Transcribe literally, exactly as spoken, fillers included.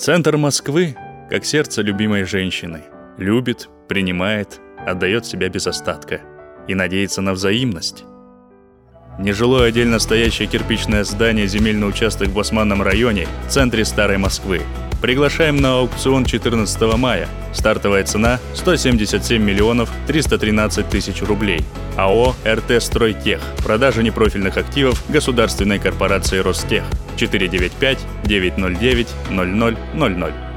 Центр Москвы, как сердце любимой женщины. Любит, принимает, отдает себя без остатка и надеется на взаимность. Нежилое отдельно стоящее кирпичное здание, земельный участок в Басманном районе, в центре Старой Москвы. Приглашаем на аукцион четырнадцатого мая. Стартовая цена – сто семьдесят семь миллионов триста тринадцать тысяч рублей. АО «РТ Стройтех». Продажа непрофильных активов государственной корпорации «Ростех». четыре девять пять девять ноль девять ноль ноль ноль ноль.